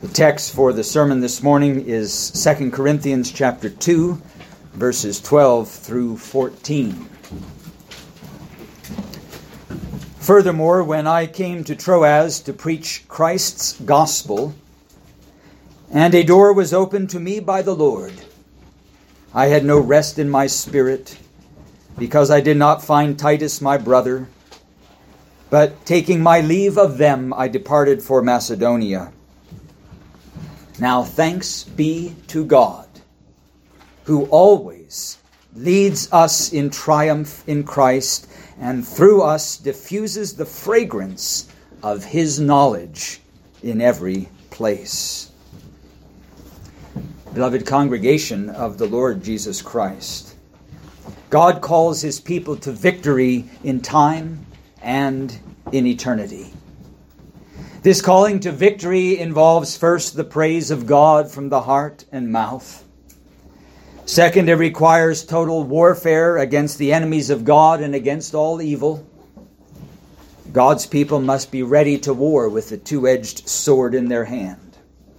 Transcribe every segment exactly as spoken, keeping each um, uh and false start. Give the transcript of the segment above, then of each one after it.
The text for the sermon this morning is Second Corinthians chapter two, verses twelve through fourteen. Furthermore, when I came to Troas to preach Christ's gospel, and a door was opened to me by the Lord, I had no rest in my spirit, because I did not find Titus my brother, but taking my leave of them, I departed for Macedonia. Now thanks be to God, who always leads us in triumph in Christ, and through us diffuses the fragrance of His knowledge in every place. Beloved congregation of the Lord Jesus Christ, God calls His people to victory in time and in eternity. This calling to victory involves first the praise of God from the heart and mouth. Second, it requires total warfare against the enemies of God and against all evil. God's people must be ready to war with the two-edged sword in their hand.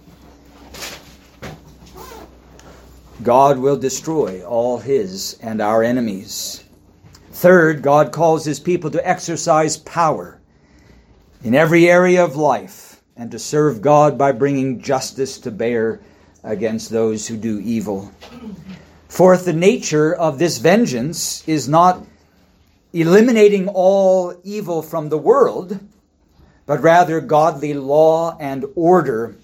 God will destroy all His and our enemies. Third, God calls His people to exercise power in every area of life, and to serve God by bringing justice to bear against those who do evil. Fourth, the nature of this vengeance is not eliminating all evil from the world, but rather godly law and order,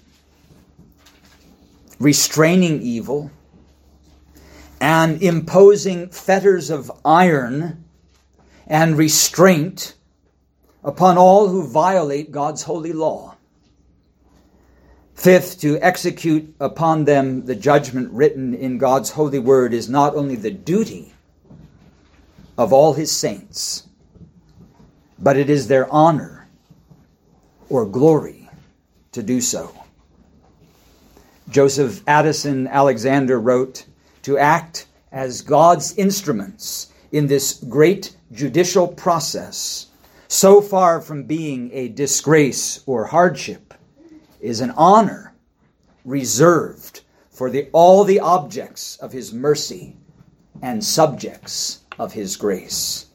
restraining evil, and imposing fetters of iron and restraint upon all who violate God's holy law. Fifth, to execute upon them the judgment written in God's holy word is not only the duty of all His saints, but it is their honor or glory to do so. Joseph Addison Alexander wrote, "To act as God's instruments in this great judicial process, so far from being a disgrace or hardship, is an honor reserved for the, all the objects of His mercy and subjects of His grace."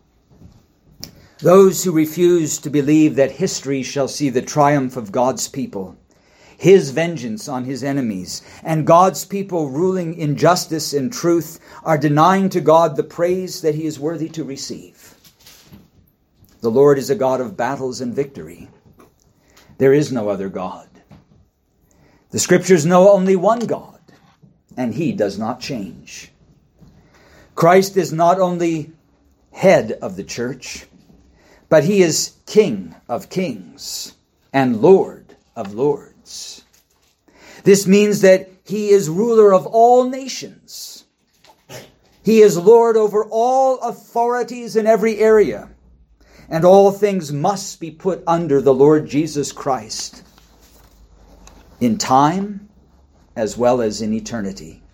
Those who refuse to believe that history shall see the triumph of God's people, His vengeance on His enemies, and God's people ruling in justice and truth, are denying to God the praise that He is worthy to receive. The Lord is a God of battles and victory. There is no other God. The Scriptures know only one God, and He does not change. Christ is not only head of the church, but He is King of kings and Lord of lords. This means that He is ruler of all nations. He is Lord over all authorities in every area. And all things must be put under the Lord Jesus Christ, in time as well as in eternity.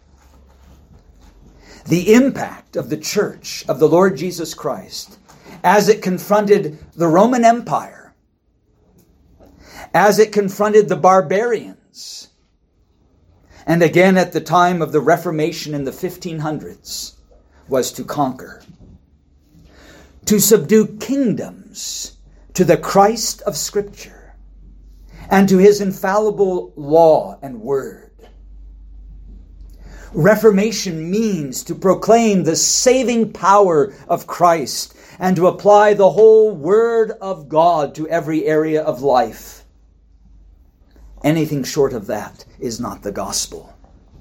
The impact of the church of the Lord Jesus Christ, as it confronted the Roman Empire, as it confronted the barbarians, and again at the time of the Reformation in the fifteen hundreds, was to conquer, to subdue kingdoms to the Christ of Scripture and to His infallible law and word. Reformation means to proclaim the saving power of Christ and to apply the whole Word of God to every area of life. Anything short of that is not the gospel.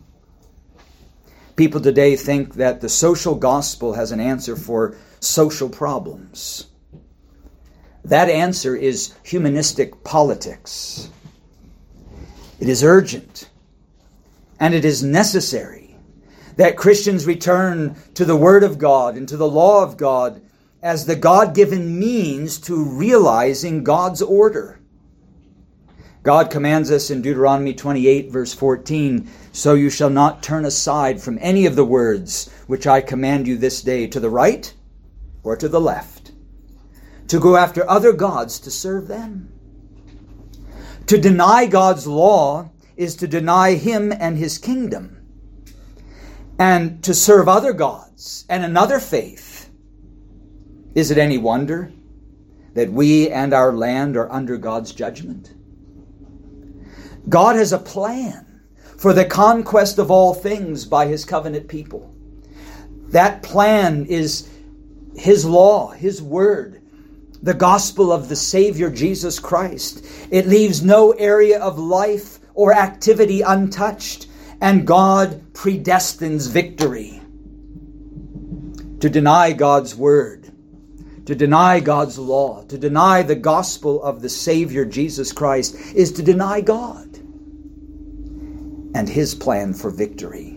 People today think that the social gospel has an answer for social problems. That answer is humanistic politics. It is urgent and it is necessary that Christians return to the Word of God and to the law of God as the God-given means to realizing God's order. God commands us in Deuteronomy twenty-eight, verse fourteen, "So you shall not turn aside from any of the words which I command you this day, to the right or to the left, to go after other gods to serve them. To deny God's law is to deny Him and His kingdom, and to serve other gods and another faith. Is it any wonder that we and our land are under God's judgment? God has a plan for the conquest of all things by His covenant people. That plan is His law, His word, the gospel of the Savior Jesus Christ. It leaves no area of life or activity untouched, and God predestines victory. To deny God's word, to deny God's law, to deny the gospel of the Savior Jesus Christ is to deny God and His plan for victory.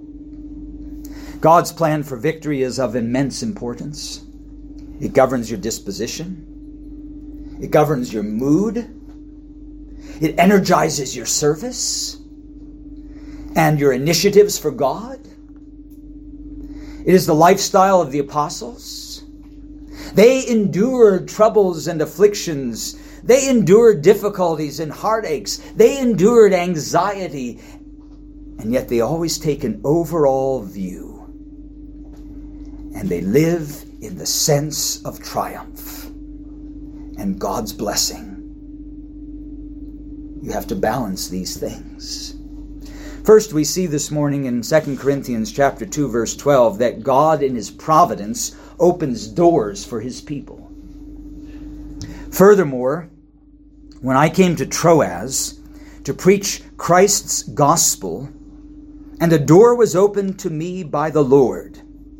God's plan for victory is of immense importance. It governs your disposition. It governs your mood. It energizes your service and your initiatives for God. It is the lifestyle of the apostles. They endured troubles and afflictions. They endured difficulties and heartaches. They endured anxiety. And yet they always take an overall view. And they live in the sense of triumph and God's blessing. You have to balance these things. First, we see this morning in Second Corinthians chapter two, verse twelve, that God in His providence opens doors for His people. Furthermore, when I came to Troas to preach Christ's gospel, and a door was opened to me by the Lord.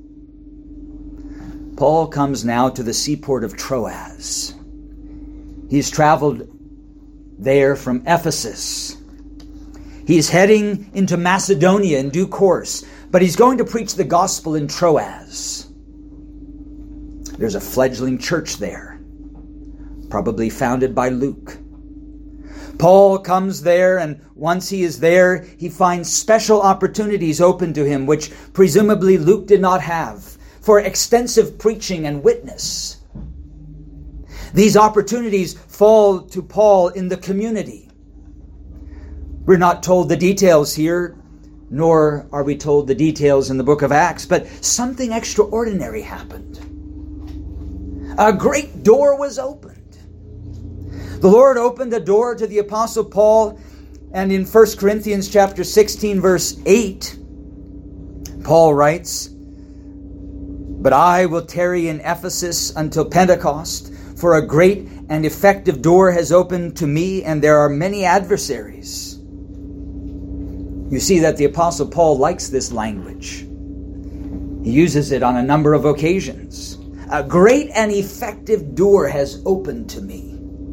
Paul comes now to the seaport of Troas. He's traveled there from Ephesus. He's heading into Macedonia in due course, but he's going to preach the gospel in Troas. There's a fledgling church there, probably founded by Luke. Paul comes there, and once he is there, he finds special opportunities open to him, which presumably Luke did not have, for extensive preaching and witness. These opportunities fall to Paul in the community. We're not told the details here, nor are we told the details in the book of Acts, but something extraordinary happened. A great door was opened. The Lord opened a door to the Apostle Paul, and in First Corinthians chapter sixteen, verse eight, Paul writes, "But I will tarry in Ephesus until Pentecost, for a great and effective door has opened to me, and there are many adversaries." You see that the Apostle Paul likes this language. He uses it on a number of occasions. A great and effective door has opened to me.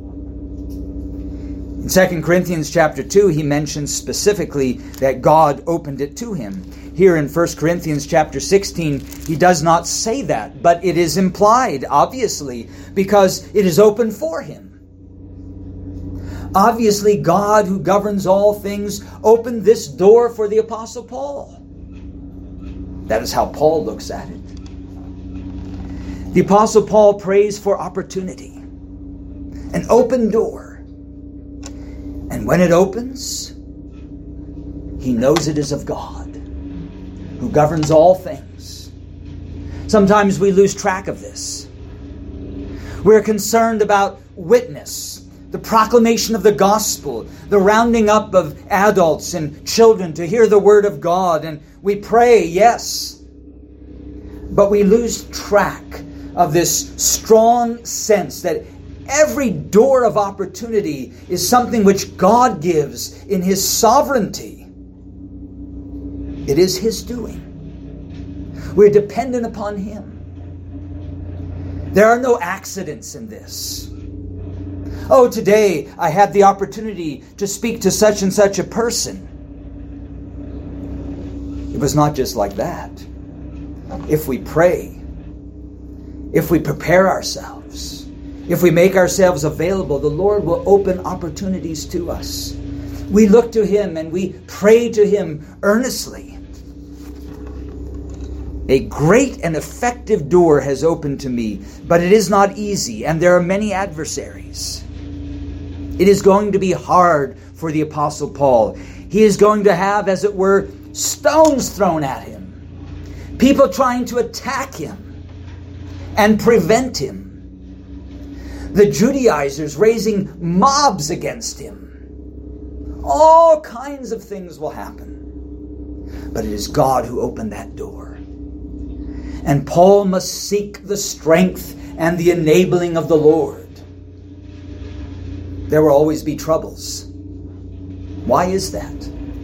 In Second Corinthians chapter two, he mentions specifically that God opened it to him. Here in First Corinthians chapter sixteen, he does not say that, but it is implied, obviously, because it is open for him. Obviously, God, who governs all things, opened this door for the Apostle Paul. That is how Paul looks at it. The Apostle Paul prays for opportunity, an open door. And when it opens, he knows it is of God, who governs all things. Sometimes we lose track of this. We're concerned about witness, the proclamation of the gospel, the rounding up of adults and children to hear the word of God. And we pray, yes, but we lose track of this strong sense that every door of opportunity is something which God gives in His sovereignty. It is His doing. We're dependent upon Him. There are no accidents in this. Oh, today I had the opportunity to speak to such and such a person. It was not just like that. If we pray, if we prepare ourselves, if we make ourselves available, the Lord will open opportunities to us. We look to Him and we pray to Him earnestly. A great and effective door has opened to me, but it is not easy, and there are many adversaries. It is going to be hard for the Apostle Paul. He is going to have, as it were, stones thrown at him. People trying to attack him and prevent him. The Judaizers raising mobs against him. All kinds of things will happen. But it is God who opened that door. And Paul must seek the strength and the enabling of the Lord. There will always be troubles. Why is that?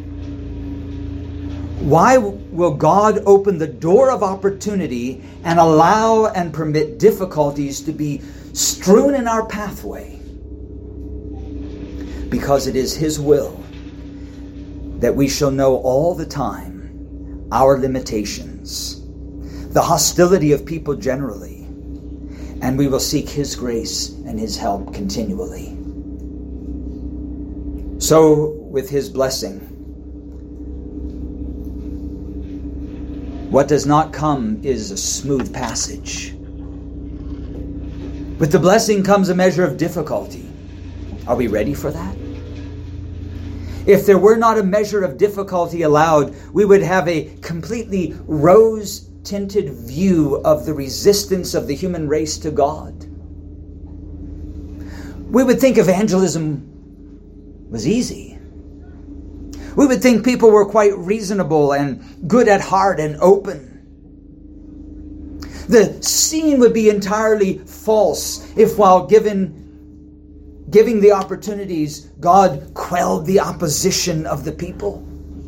Why will God open the door of opportunity and allow and permit difficulties to be strewn in our pathway? Because it is His will that we shall know all the time our limitations, the hostility of people generally, and we will seek His grace and His help continually. So, with His blessing, what does not come is a smooth passage. With the blessing comes a measure of difficulty. Are we ready for that? If there were not a measure of difficulty allowed, we would have a completely rose-tinted view of the resistance of the human race to God. We would think evangelism was easy. We would think people were quite reasonable and good at heart and open. The scene would be entirely false if, while given, giving the opportunities, God quelled the opposition of the people.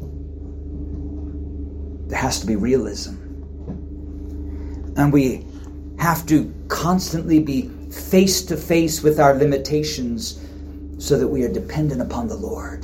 There has to be realism. And we have to constantly be face to face with our limitations so that we are dependent upon the Lord.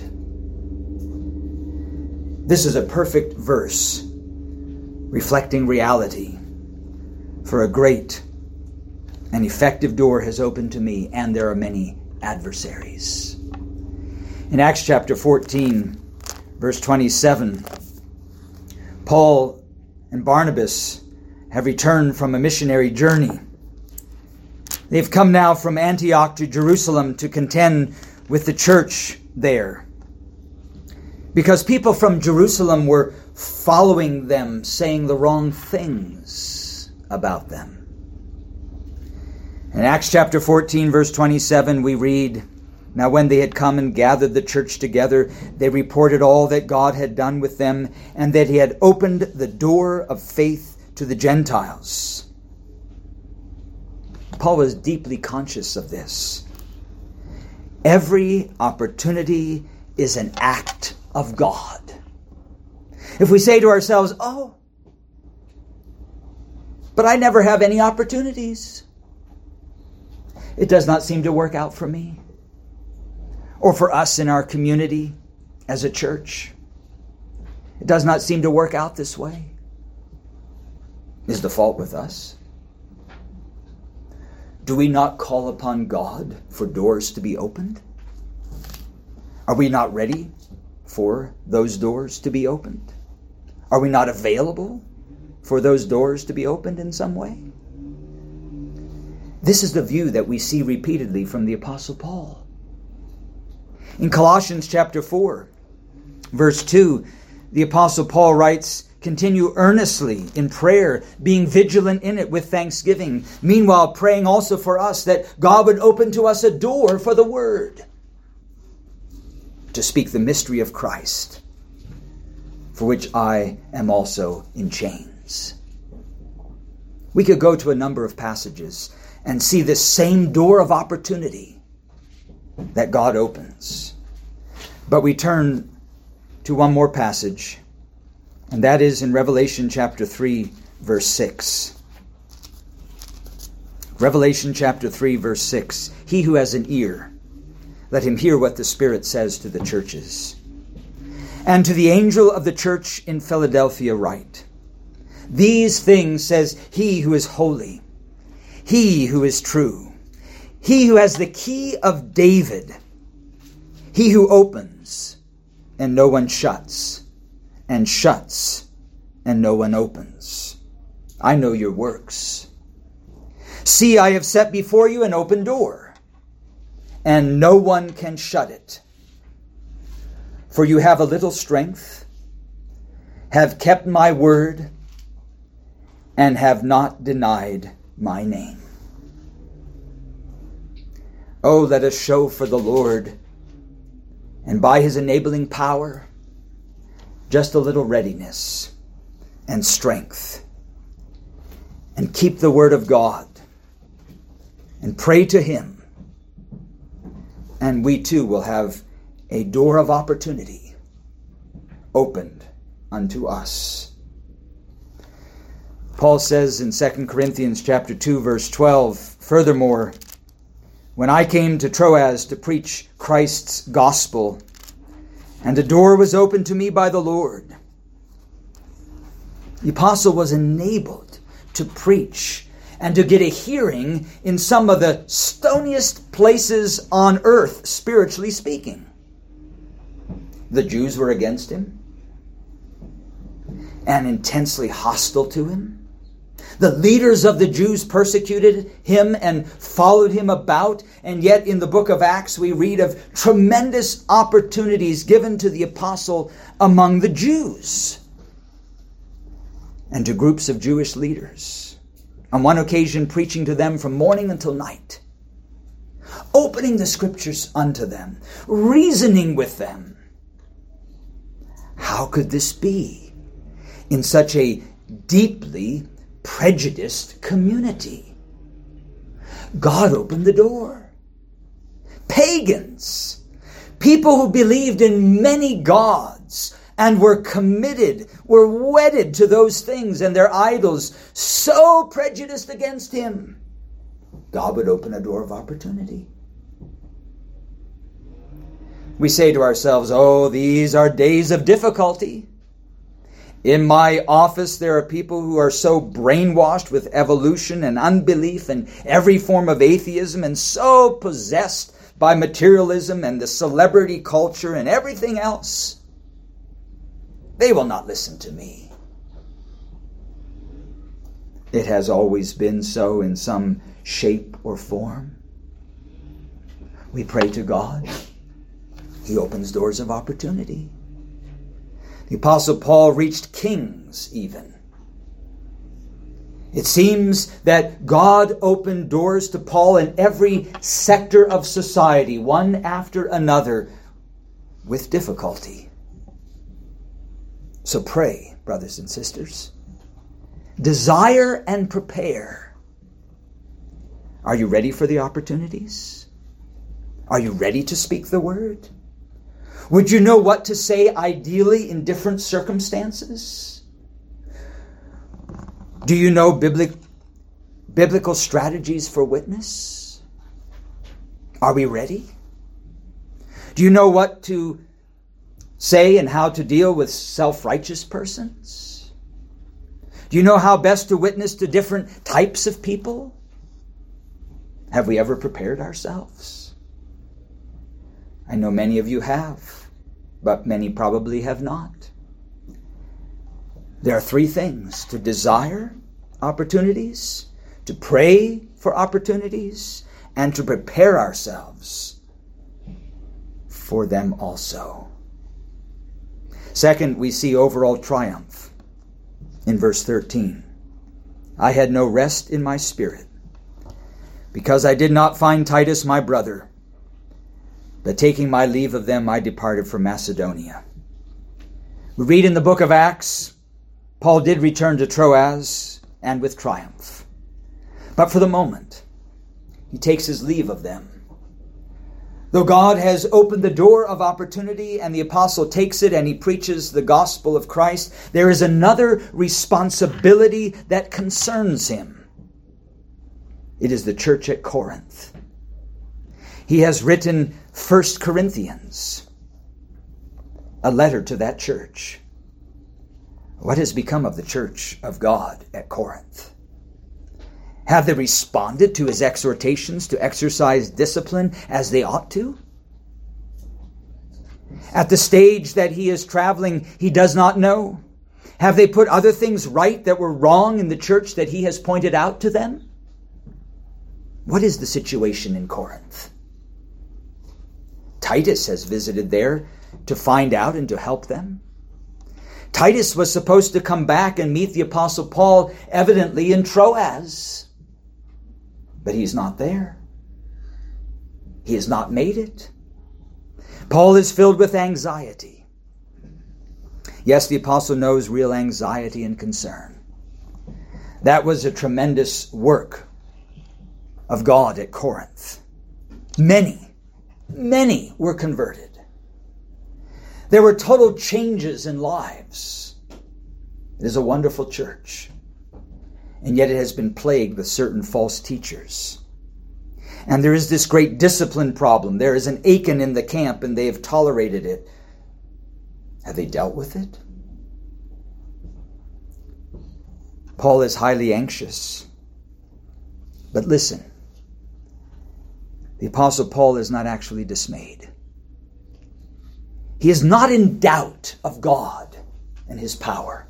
This is a perfect verse reflecting reality. For a great and effective door has opened to me, and there are many adversaries. In Acts chapter fourteen, verse twenty-seven, Paul and Barnabas have returned from a missionary journey. They've come now from Antioch to Jerusalem to contend with the church there, because people from Jerusalem were following them, saying the wrong things about them. In Acts chapter fourteen, verse twenty-seven, we read, "Now when they had come and gathered the church together, they reported all that God had done with them, and that He had opened the door of faith to the Gentiles." Paul was deeply conscious of this. Every opportunity is an act of God. If we say to ourselves, "Oh, but I never have any opportunities. It does not seem to work out for me," or for us in our community as a church, "It does not seem to work out this way," is the fault with us? Do we not call upon God for doors to be opened? Are we not ready for those doors to be opened? Are we not available for those doors to be opened in some way? This is the view that we see repeatedly from the Apostle Paul. In Colossians chapter four, verse two, the Apostle Paul writes, "Continue earnestly in prayer, being vigilant in it with thanksgiving. Meanwhile, praying also for us that God would open to us a door for the word, to speak the mystery of Christ, for which I am also in chains." We could go to a number of passages and see this same door of opportunity that God opens. But we turn to one more passage, and that is in Revelation chapter three, verse six. Revelation chapter three, verse six. "He who has an ear, let him hear what the Spirit says to the churches. And to the angel of the church in Philadelphia write, These things says He who is holy, He who is true, He who has the key of David, He who opens, and no one shuts, and shuts, and no one opens. I know your works. See, I have set before you an open door, and no one can shut it. For you have a little strength, have kept my word, and have not denied my name. Oh, let us show for the Lord, and by his enabling power, just a little readiness and strength. And keep the word of God, and pray to him. And we too will have a door of opportunity opened unto us. Paul says in Second Corinthians chapter two, verse twelve, furthermore, when I came to Troas to preach Christ's gospel, and a door was opened to me by the Lord. The apostle was enabled to preach and to get a hearing in some of the stoniest places on earth, spiritually speaking. The Jews were against him and intensely hostile to him. The leaders of the Jews persecuted him and followed him about, and yet in the book of Acts we read of tremendous opportunities given to the apostle among the Jews and to groups of Jewish leaders. On one occasion preaching to them from morning until night, opening the scriptures unto them, reasoning with them. How could this be in such a deeply prejudiced community? God opened the door. Pagans, people who believed in many gods and were committed, were wedded to those things and their idols, so prejudiced against him, God would open a door of opportunity. We say to ourselves, oh, these are days of difficulty. In my office, there are people who are so brainwashed with evolution and unbelief and every form of atheism and so possessed by materialism and the celebrity culture and everything else. They will not listen to me. It has always been so in some shape or form. We pray to God. He opens doors of opportunity. The Apostle Paul reached kings even. It seems that God opened doors to Paul in every sector of society, one after another, with difficulty. So pray, brothers and sisters. Desire and prepare. Are you ready for the opportunities? Are you ready to speak the word? Would you know what to say ideally in different circumstances? Do you know biblic, biblical strategies for witness? Are we ready? Do you know what to say and how to deal with self-righteous persons? Do you know how best to witness to different types of people? Have we ever prepared ourselves? I know many of you have, but many probably have not. There are three things: to desire opportunities, to pray for opportunities, and to prepare ourselves for them also. Second, we see overall triumph in verse thirteen. I had no rest in my spirit, because I did not find Titus my brother. But taking my leave of them, I departed for Macedonia. We read in the book of Acts, Paul did return to Troas, and with triumph. But for the moment, he takes his leave of them. Though God has opened the door of opportunity and the apostle takes it and he preaches the gospel of Christ, there is another responsibility that concerns him. It is the church at Corinth. He has written First Corinthians, a letter to that church. What has become of the church of God at Corinth? Have they responded to his exhortations to exercise discipline as they ought to? At the stage that he is traveling, he does not know. Have they put other things right that were wrong in the church that he has pointed out to them? What is the situation in Corinth? Titus has visited there to find out and to help them. Titus was supposed to come back and meet the Apostle Paul, evidently in Troas. But he's not there. He has not made it. Paul is filled with anxiety. Yes, the apostle knows real anxiety and concern. That was a tremendous work of God at Corinth. Many, many were converted. There were total changes in lives. It is a wonderful church. And yet it has been plagued with certain false teachers. And there is this great discipline problem. There is an Achan in the camp, and they have tolerated it. Have they dealt with it? Paul is highly anxious. But listen, the Apostle Paul is not actually dismayed. He is not in doubt of God and his power.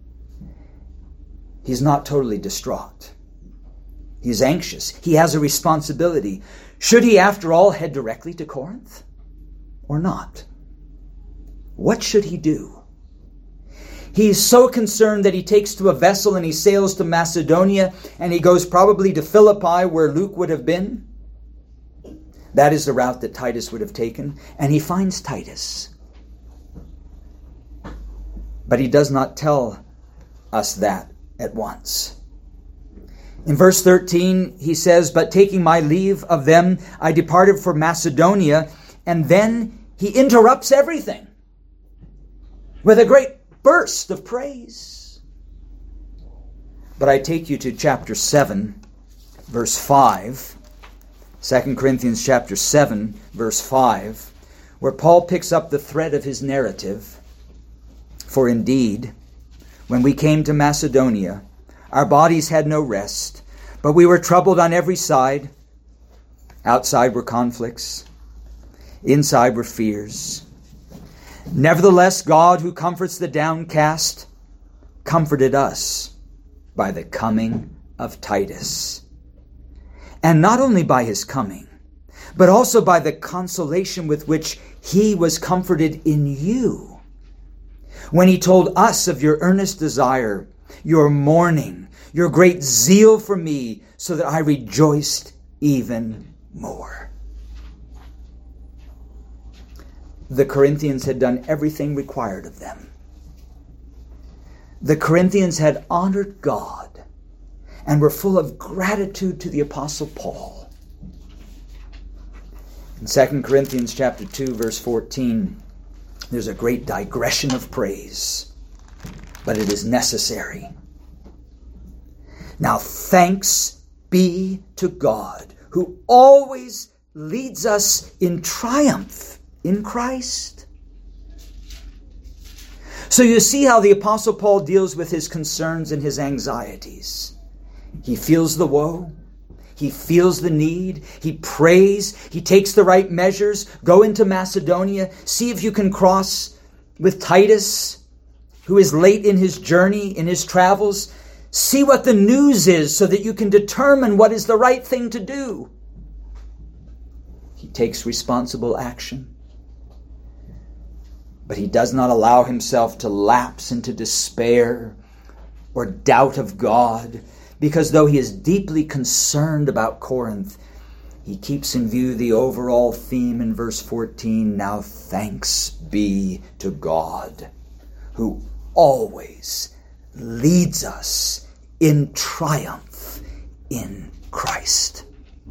He's not totally distraught. He's anxious. He has a responsibility. Should he, after all, head directly to Corinth or not? What should he do? He's so concerned that he takes to a vessel and he sails to Macedonia, and he goes probably to Philippi, where Luke would have been. That is the route that Titus would have taken. And he finds Titus. But he does not tell us that at once. In verse thirteen, he says, "But taking my leave of them, I departed for Macedonia." And then he interrupts everything with a great burst of praise. But I take you to chapter seven, verse five. Second Corinthians chapter seven, verse five, where Paul picks up the thread of his narrative. "For indeed, when we came to Macedonia, our bodies had no rest, but we were troubled on every side. Outside were conflicts, inside were fears. Nevertheless, God, who comforts the downcast, comforted us by the coming of Titus. And not only by his coming, but also by the consolation with which he was comforted in you, when he told us of your earnest desire, your mourning, your great zeal for me, so that I rejoiced even more." The Corinthians had done everything required of them. The Corinthians had honored God and were full of gratitude to the Apostle Paul. In Second Corinthians chapter two, verse fourteen, there's a great digression of praise, but it is necessary. "Now thanks be to God, who always leads us in triumph in Christ." So you see how the Apostle Paul deals with his concerns and his anxieties. He feels the woe. He feels the need. He prays. He takes the right measures. Go into Macedonia. See if you can cross with Titus, who is late in his journey, in his travels. See what the news is so that you can determine what is the right thing to do. He takes responsible action. But he does not allow himself to lapse into despair or doubt of God, because though he is deeply concerned about Corinth, he keeps in view the overall theme in verse fourteen, "Now thanks be to God, who always leads us in triumph in Christ."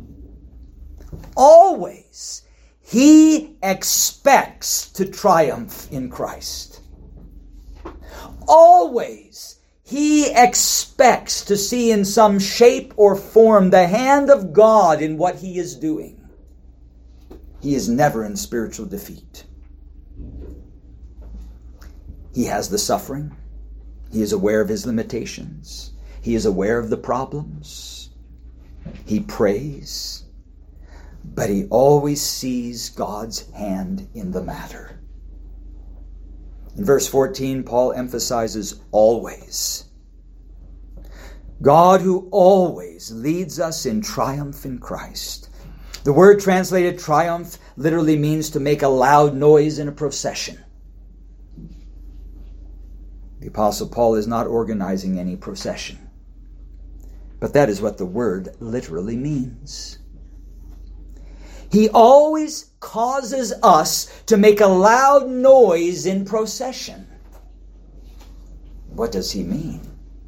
Always. He expects to triumph in Christ. Always. He expects to see in some shape or form the hand of God in what he is doing. He is never in spiritual defeat. He has the suffering. He is aware of his limitations. He is aware of the problems. He prays. But he always sees God's hand in the matter. In verse fourteen, Paul emphasizes always. God who always leads us in triumph in Christ. The word translated triumph literally means to make a loud noise in a procession. The Apostle Paul is not organizing any procession, but that is what the word literally means. He always causes us to make a loud noise in procession. What does he mean?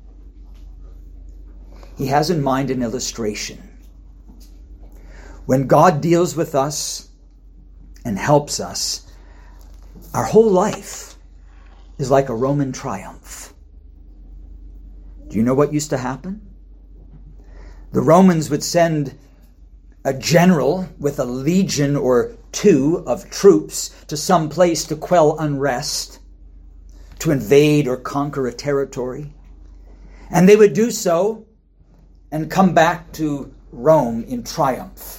He has in mind an illustration. When God deals with us and helps us, our whole life is like a Roman triumph. Do you know what used to happen? The Romans would send a general with a legion or two of troops to some place to quell unrest, to invade or conquer a territory. And they would do so and come back to Rome in triumph.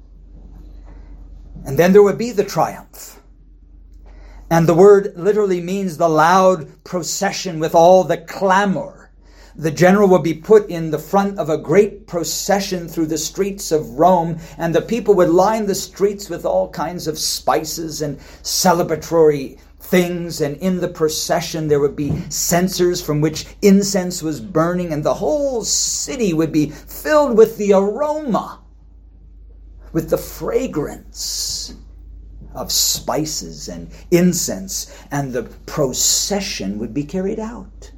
And then there would be the triumph. And the word literally means the loud procession with all the clamor. The general would be put in the front of a great procession through the streets of Rome, and the people would line the streets with all kinds of spices and celebratory things, and in the procession there would be censers from which incense was burning, and the whole city would be filled with the aroma, with the fragrance of spices and incense, and the procession would be carried out.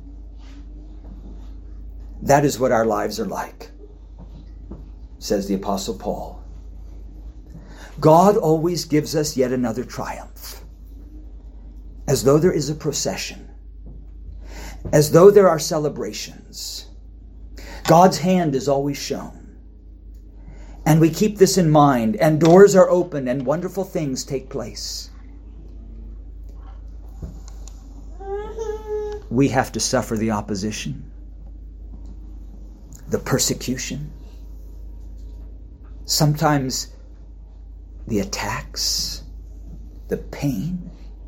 That is what our lives are like, says the Apostle Paul. God always gives us yet another triumph, as though there is a procession, as though there are celebrations. God's hand is always shown. And we keep this in mind, and doors are opened, and wonderful things take place. We have to suffer the opposition, the persecution, sometimes the attacks, the pain.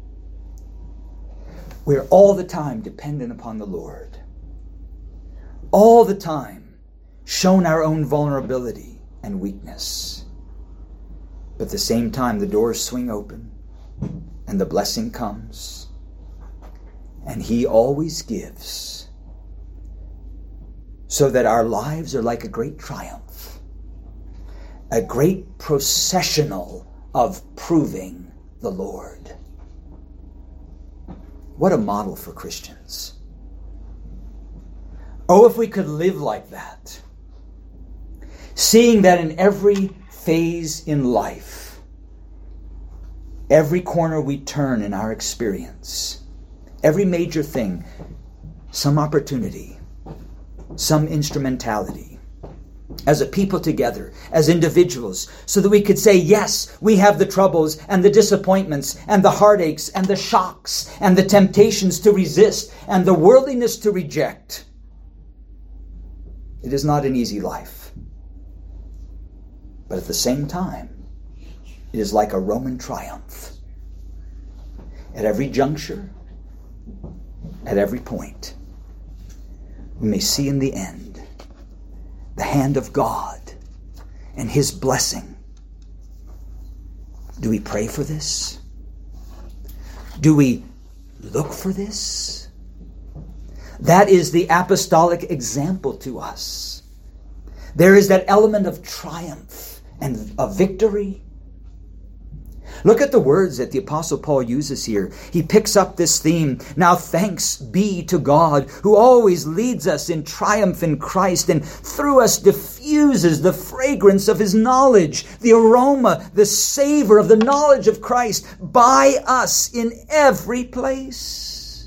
We're all the time dependent upon the Lord. All the time shown our own vulnerability and weakness. But at the same time, the doors swing open and the blessing comes. And He always gives, so that our lives are like a great triumph, a great processional of proving the Lord. What a model for Christians. Oh, if we could live like that, seeing that in every phase in life, every corner we turn in our experience, every major thing, some opportunity, some instrumentality, as a people together, as individuals, so that we could say, yes, we have the troubles and the disappointments and the heartaches and the shocks and the temptations to resist and the worldliness to reject. It is not an easy life. But at the same time, it is like a Roman triumph. At every juncture, at every point, we may see in the end the hand of God and His blessing. Do we pray for this? Do we look for this? That is the apostolic example to us. There is that element of triumph and of victory. Look at the words that the Apostle Paul uses here. He picks up this theme. Now thanks be to God, who always leads us in triumph in Christ, and through us diffuses the fragrance of His knowledge, the aroma, the savor of the knowledge of Christ by us in every place.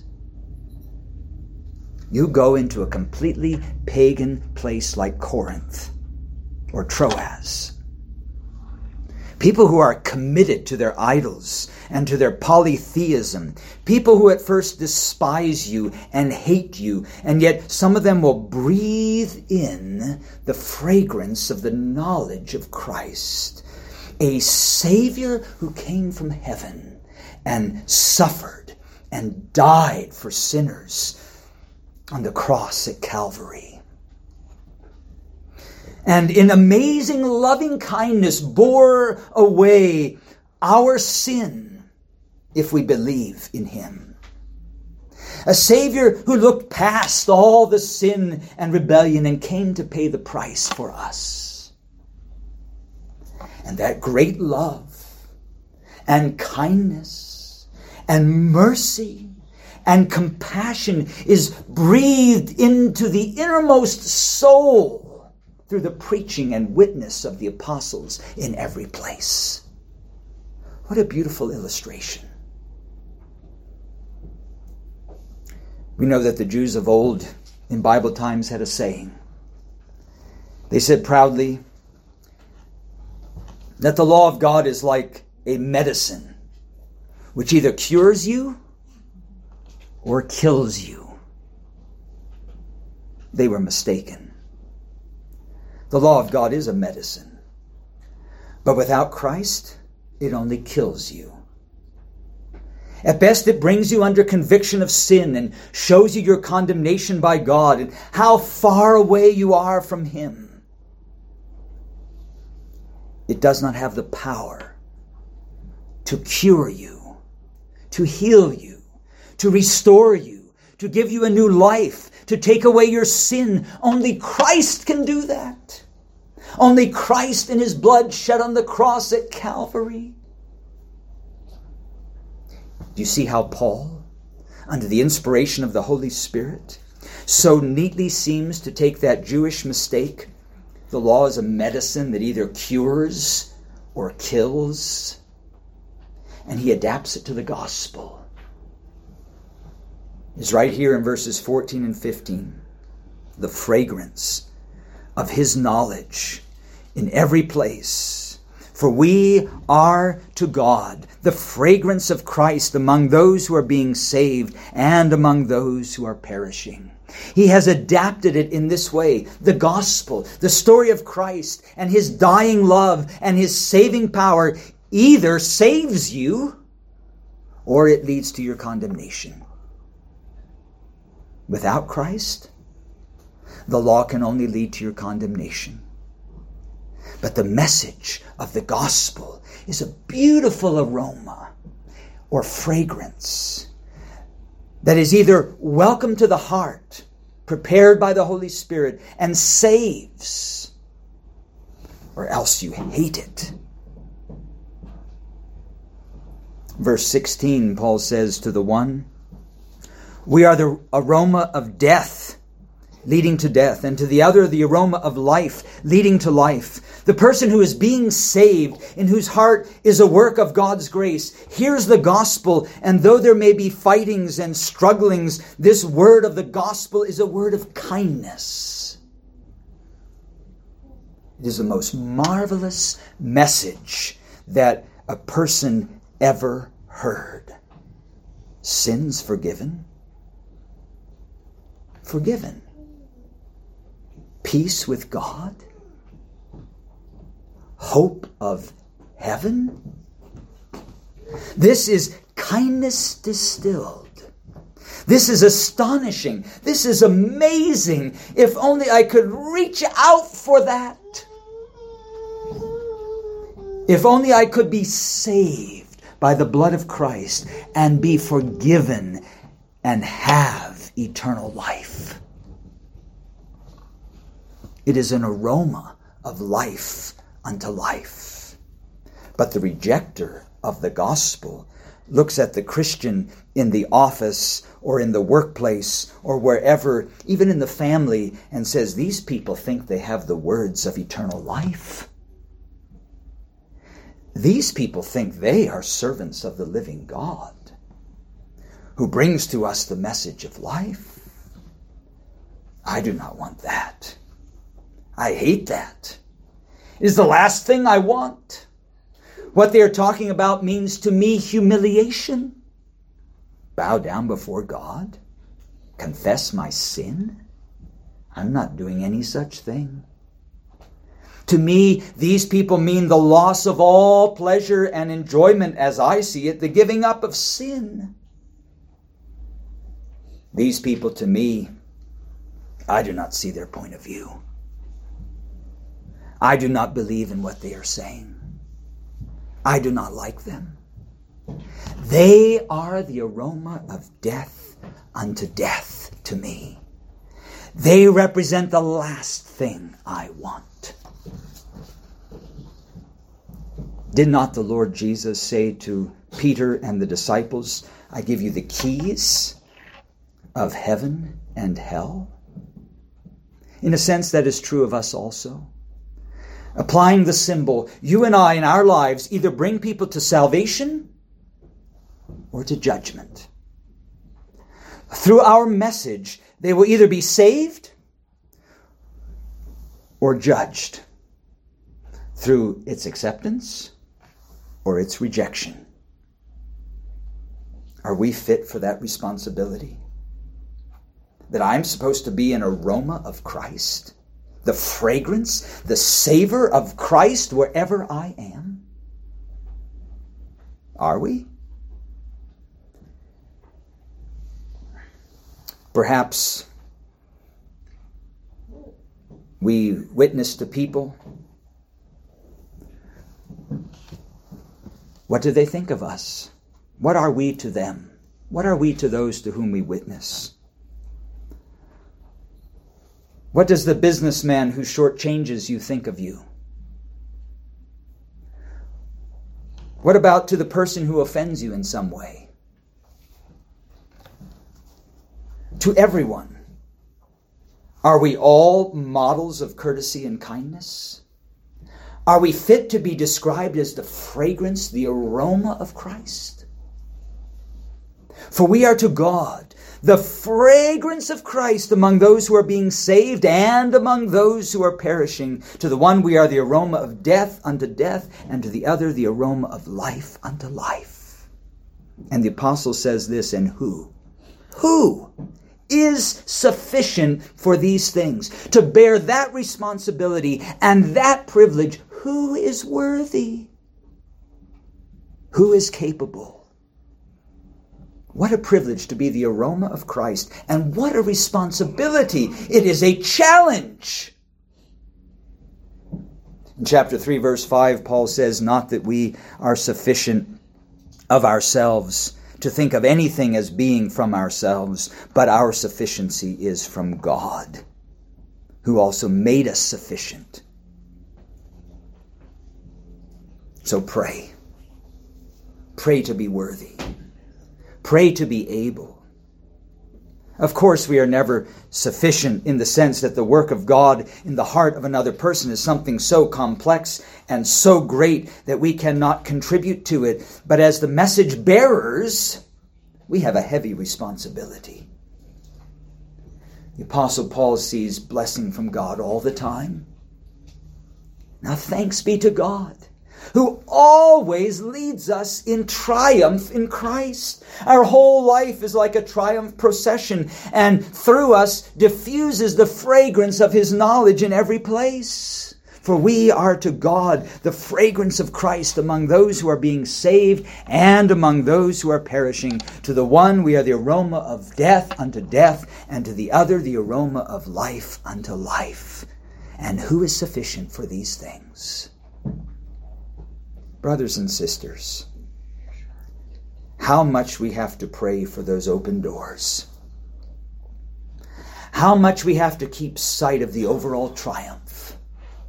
You go into a completely pagan place like Corinth or Troas. People who are committed to their idols and to their polytheism. People who at first despise you and hate you, and yet some of them will breathe in the fragrance of the knowledge of Christ. A Savior who came from heaven and suffered and died for sinners on the cross at Calvary. and in amazing loving kindness bore away our sin if we believe in him. A Savior who looked past all the sin and rebellion and came to pay the price for us. And that great love and kindness and mercy and compassion is breathed into the innermost soul through the preaching and witness of the apostles in every place. What a beautiful illustration. We know that the Jews of old in Bible times had a saying. They said proudly that the law of God is like a medicine which either cures you or kills you. They were mistaken. The law of God is a medicine, but without Christ, it only kills you. At best, it brings you under conviction of sin and shows you your condemnation by God and how far away you are from him. It does not have the power to cure you, to heal you, to restore you, to give you a new life, to take away your sin. Only Christ can do that. Only Christ in his blood shed on the cross at Calvary. Do you see how Paul, under the inspiration of the Holy Spirit, so neatly seems to take that Jewish mistake? The law is a medicine that either cures or kills. And he adapts it to the gospel. It's right here in verses fourteen and fifteen. The fragrance of his knowledge in every place. For we are to God the fragrance of Christ among those who are being saved and among those who are perishing. He has adapted it in this way. The gospel, the story of Christ and his dying love and his saving power either saves you or it leads to your condemnation. Without Christ, the law can only lead to your condemnation. But the message of the gospel is a beautiful aroma or fragrance that is either welcome to the heart, prepared by the Holy Spirit, and saves, or else you hate it. Verse sixteen, Paul says to the one, we are the aroma of death, leading to death, and to the other the aroma of life, leading to life. The person who is being saved, in whose heart is a work of God's grace, hears the gospel, and though there may be fightings and strugglings, this word of the gospel is a word of kindness. It is the most marvelous message that a person ever heard. Sins forgiven. Forgiven. Peace with God. Hope of heaven. This is kindness distilled. This is astonishing. This is amazing. If only I could reach out for that. If only I could be saved by the blood of Christ and be forgiven and have eternal life. It is an aroma of life unto life. But the rejecter of the gospel looks at the Christian in the office or in the workplace or wherever, even in the family, and says, these people think they have the words of eternal life. These people think they are servants of the living God who brings to us the message of life. I do not want that. I hate that. It is the last thing I want. What they are talking about means to me humiliation. Bow down before God. Confess my sin. I'm not doing any such thing. To me, these people mean the loss of all pleasure and enjoyment as I see it, the giving up of sin. These people, to me, I do not see their point of view. I do not believe in what they are saying. I do not like them. They are the aroma of death unto death to me. They represent the last thing I want. Did not the Lord Jesus say to Peter and the disciples, I give you the keys of heaven and hell? In a sense, that is true of us also. Applying the symbol, you and I in our lives either bring people to salvation or to judgment. Through our message, they will either be saved or judged through its acceptance or its rejection. Are we fit for that responsibility? That I'm supposed to be an aroma of Christ? The fragrance, the savor of Christ wherever I am? Are we? Perhaps we witness to people. What do they think of us? What are we to them? What are we to those to whom we witness? What does the businessman who shortchanges you think of you? What about to the person who offends you in some way? To everyone, are we all models of courtesy and kindness? Are we fit to be described as the fragrance, the aroma of Christ? For we are to God the fragrance of Christ among those who are being saved and among those who are perishing. To the one we are the aroma of death unto death, and to the other the aroma of life unto life. And the apostle says this, and who? Who is sufficient for these things? To bear that responsibility and that privilege, who is worthy? Who is capable? What a privilege to be the aroma of Christ, and what a responsibility. It is a challenge. In chapter three, verse five, Paul says, not that we are sufficient of ourselves to think of anything as being from ourselves, but our sufficiency is from God, who also made us sufficient. So pray. Pray to be worthy. Pray to be able. Of course, we are never sufficient in the sense that the work of God in the heart of another person is something so complex and so great that we cannot contribute to it. But as the message bearers, we have a heavy responsibility. The Apostle Paul sees blessing from God all the time. Now thanks be to God, who always leads us in triumph in Christ. Our whole life is like a triumph procession, and through us diffuses the fragrance of His knowledge in every place. For we are to God the fragrance of Christ among those who are being saved and among those who are perishing. To the one we are the aroma of death unto death, and to the other the aroma of life unto life. And who is sufficient for these things? Brothers and sisters, how much we have to pray for those open doors. How much we have to keep sight of the overall triumph.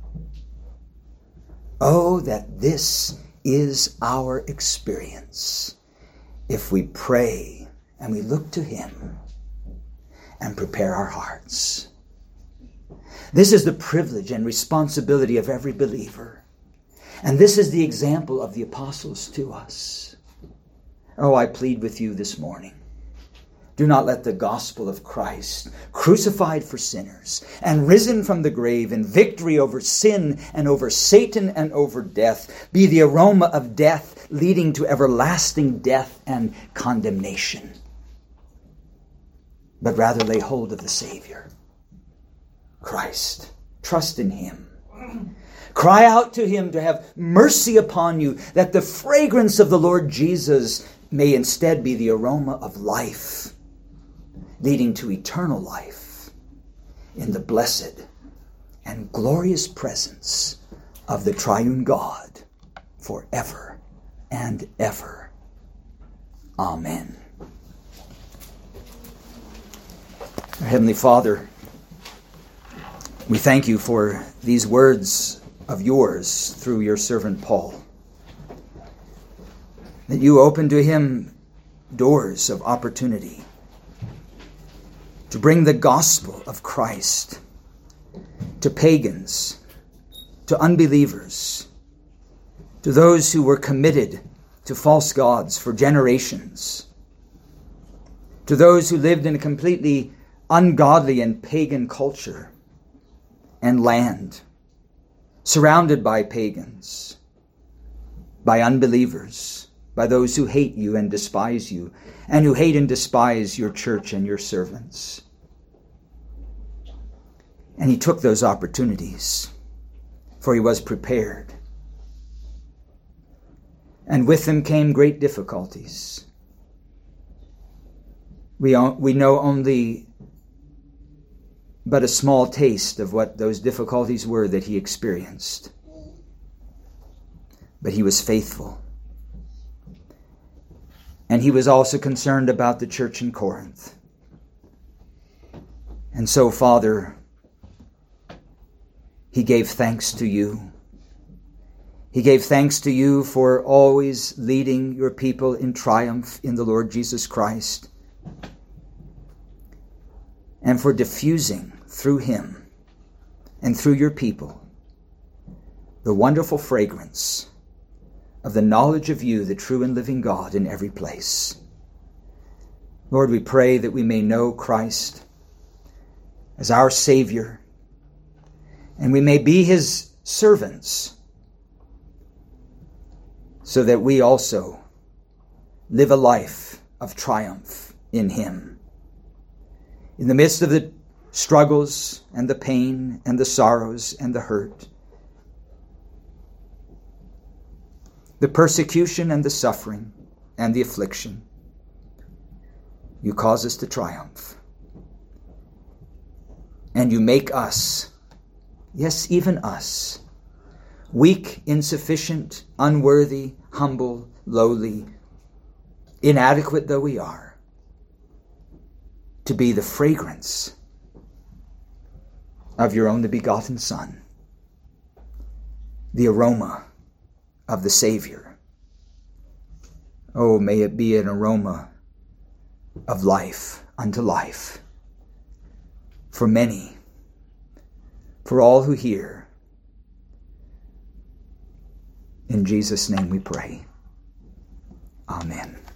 Oh, that this is our experience if we pray and we look to Him and prepare our hearts. This is the privilege and responsibility of every believer. And this is the example of the apostles to us. Oh, I plead with you this morning. Do not let the gospel of Christ, crucified for sinners and risen from the grave in victory over sin and over Satan and over death, be the aroma of death leading to everlasting death and condemnation. But rather lay hold of the Savior, Christ. Trust in Him. Cry out to Him to have mercy upon you, that the fragrance of the Lord Jesus may instead be the aroma of life, leading to eternal life in the blessed and glorious presence of the triune God forever and ever. Amen. Our Heavenly Father, we thank you for these words of yours through your servant Paul, that you opened to him doors of opportunity to bring the gospel of Christ to pagans, to unbelievers, to those who were committed to false gods for generations, to those who lived in a completely ungodly and pagan culture and land, surrounded by pagans, by unbelievers, by those who hate you and despise you, and who hate and despise your church and your servants. And he took those opportunities, for he was prepared. And with them came great difficulties. We, we know only but a small taste of what those difficulties were that he experienced. But he was faithful. And he was also concerned about the church in Corinth. And so, Father, he gave thanks to you. He gave thanks to you for always leading your people in triumph in the Lord Jesus Christ, and for diffusing through him and through your people the wonderful fragrance of the knowledge of you, the true and living God, in every place. Lord, we pray that we may know Christ as our Savior, and we may be his servants, so that we also live a life of triumph in him. In the midst of the struggles and the pain and the sorrows and the hurt, the persecution and the suffering and the affliction, you cause us to triumph. And you make us, yes, even us, weak, insufficient, unworthy, humble, lowly, inadequate though we are, to be the fragrance of your only begotten Son, the aroma of the Savior. Oh, may it be an aroma of life unto life for many, for all who hear. In Jesus' name we pray. Amen.